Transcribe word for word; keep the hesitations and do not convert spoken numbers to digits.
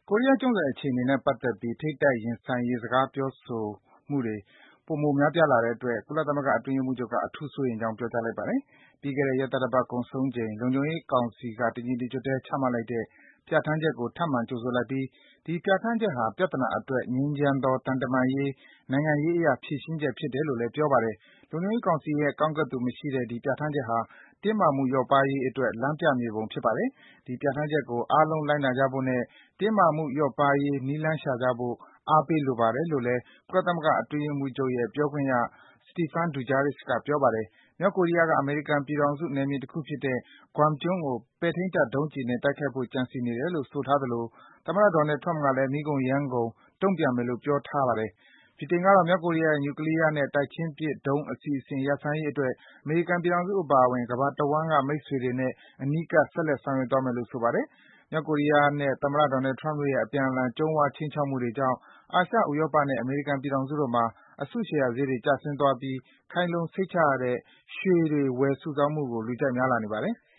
ကိုရီးယားကျွန်းဆွယ်အခြေအနေနဲ့ပတ်သက်ပြီး ထိပ်တိုက်ရင်ဆိုင်ရေး စကားပြောဆိုမှုတွေ ပိုမိုများပြားလာတဲ့အတွက် ကုလသမဂ္ဂအတွင်းရေးမှူးချုပ်က အထူးစိုးရိမ်ကြောင်း ပြောကြားလိုက်ပါတယ်။ ပြီးခဲ့တဲ့ ရက်သတ္တပတ်ကုန်ဆုံးချိန် လုံခြုံရေးကောင်စီက တညီတညွတ်ထဲ ချမှတ်လိုက်တဲ့ ပြဌာန်းချက်ကို ထပ်မံ ကြိုဆိုလိုက်ပြီး ဒီပြဌာန်းချက်ဟာ ပြဿနာအတွက် ငြိမ်းချမ်းသော သံတမန်ရေး၊ နိုင်ငံရေးအရ ဖြေရှင်းချက်ဖြစ်တယ်လို့လည်း ပြောပါတယ်။ လုံခြုံရေးကောင်စီရဲ့ ကန့်ကွက်သူမရှိတဲ့ ဒီပြဌာန်းချက်ဟာ တင်းမာမှုလျော့ပါးရေးအတွက် လမ်းပြမြေပုံ ဖြစ်ပါတယ်။ ဒီပြဌာန်းချက်ကို အားလုံး လိုက်နာကြဖို့နဲ့ တင်းမာမှုလျော့ပါးရေး နည်းလမ်းရှာကြဖို့ အားပေးလိုပါတယ်လို့လည်း ကုလသမဂ္ဂအတွင်းရေးမှူးချုပ်ရဲ့ ပြောခွင့်ရ Stéphane Dujarric က ပြောပါတယ်။ မြောက်ကိုရီးယားက အမေရိကန်ပြည်ထောင်စု နယ်မြေတခုဖြစ်တဲ့ Guam ကျွန်းကို ပဲ့ထိန်းတပ်ဒုံးကျည်နဲ့ တိုက်ခိုက်ဖို့ ကြံစည်နေတယ်လို့ ဆိုထားသလို သမ္မတ Donald Trump ကလည်း မီးကုန်ယမ်းကုန် တုံ့ပြန်မယ်လို့ ပြောထားပါတယ်။ ဗြိတိန်ကတော့ မြောက်ကိုရီးယားရဲ့ နျူကလီးယားနဲ့ တိုက်ချင်းပစ်ဒုံးအစီအစဉ် ရပ်ဆိုင်းရေးအတွက် အမေရိကန်ပြည်ထောင်စုအပါအဝင် ကမ္ဘာတဝှမ်းက မိတ်ဆွေတွေနဲ့ အနီးကပ် ဆက်လက် ဆောင်ရွက်သွားမယ်လို့ ဆိုပါတယ်။ မြောက်ကိုရီးယားနဲ့ သမ္မတ Donald Trump တို့ရဲ့ အပြန်အလှန် ကြုံးဝါး ခြိမ်းခြောက်မှုတွေကြောင့် အာရှ၊ ဥရောပနဲ့ အမေရိကန်ပြည်ထောင်စုတို့မှာ အစုရှယ်ယာဈေးတွေ ကျဆင်းသွားပြီး ခိုင်လုံစိတ်ချရတဲ့ ရွှေတွေ ဝယ်စုဆောင်းမှုကို လူကြိုက်များလာနေပါတယ်။